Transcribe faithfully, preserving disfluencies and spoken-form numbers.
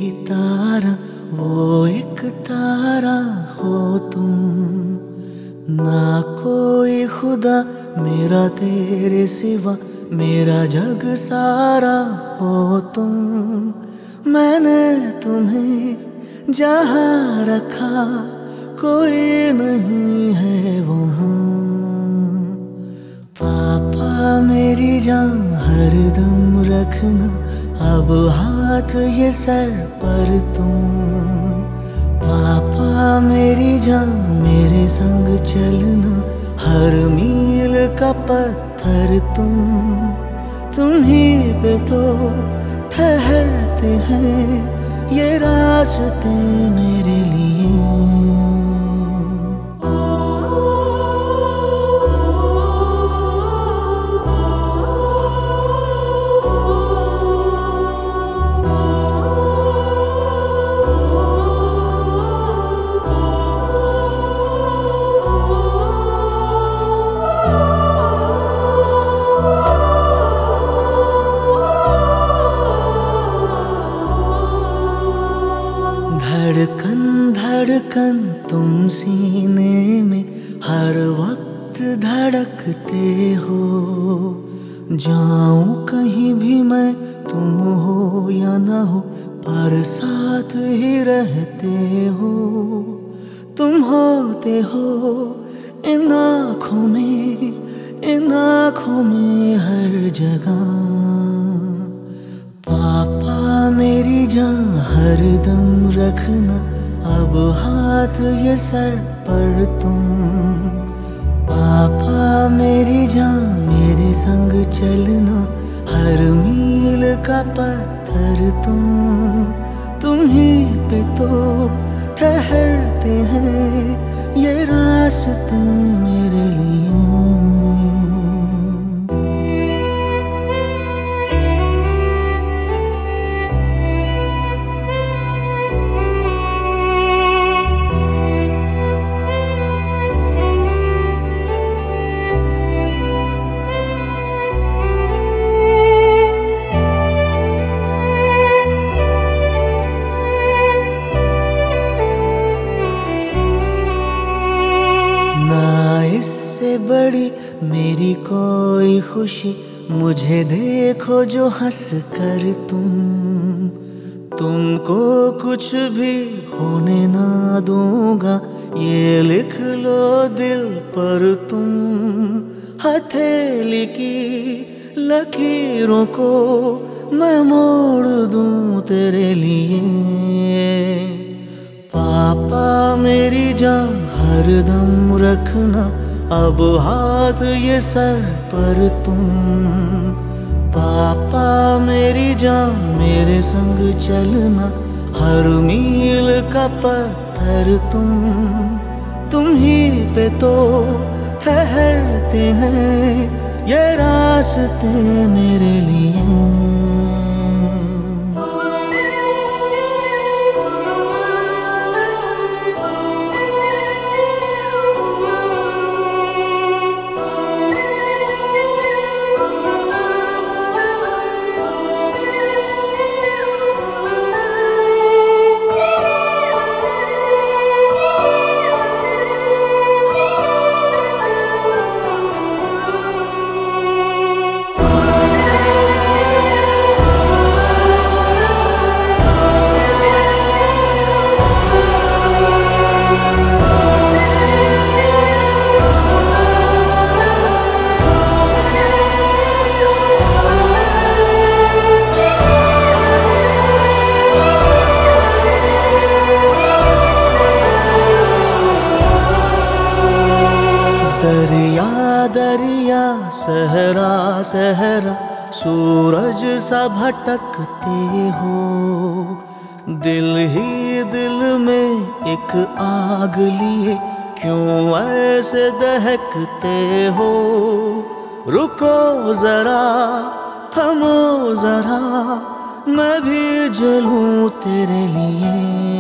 तारा वो एक तारा हो तुम, ना कोई खुदा मेरा तेरे सिवा, मेरा जग सारा हो तुम। मैंने तुम्हें जहाँ रखा कोई नहीं है वहाँ। पापा मेरी जान हरदम रखना, अब हाथ ये सर पर तुम। पापा मेरी जान मेरे संग चलना, हर मील का पत्थर तुम। तुम्हीं पे तो ठहरते हैं ये रास्ते मेरे लिए। धड़कन धड़कन तुम सीने में हर वक्त धड़कते हो। जाऊं कहीं भी मैं तुम हो या ना हो, पर साथ ही रहते हो। तुम होते हो इन आँखों में, इन आँखों में हर जगह। पापा मेरी जान हरदम रखना, अब हाथ ये सर पर तुम। पापा मेरी जान मेरे संग चलना, हर मील का पत्थर तुम। तुम्हीं पे तो ठहरते हैं ये रास्ते मेरे लिए। ना इससे बड़ी मेरी कोई खुशी, मुझे देखो जो हंस कर तुम। तुमको कुछ भी होने ना दूंगा, ये लिख लो दिल पर तुम। हथेली की लकीरों को मैं मोड़ दूं तेरे लिए। पापा मेरी जान हरदम रखना, अब हाथ ये सर पर तुम। पापा मेरी जान मेरे संग चलना, हर मील का पत्थर तुम। तुम्हीं पे तो ठहरते हैं ये रास्ते मेरे लिए। दरिया दरिया सहरा सहरा सूरज सा भटकते हो। दिल ही दिल में एक आग लिए क्यों ऐसे दहकते हो। रुको जरा थमो जरा, मैं भी जलूं तेरे लिए।